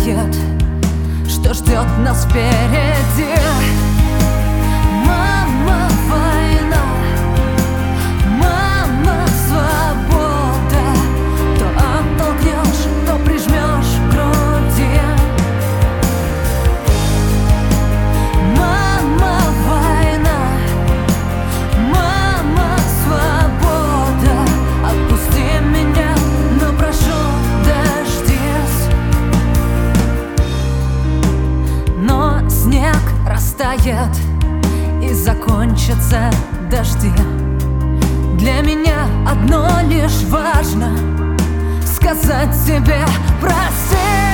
знает, что ждет нас впереди. Мама, война, мама, свобода. То оттолкнешь, то прижмешь к груди. Мама, война, мама, свобода. Отпусти меня, но прошу, дождись. Но снег растает и закончатся дожди. Для меня одно лишь важно — сказать тебе прости.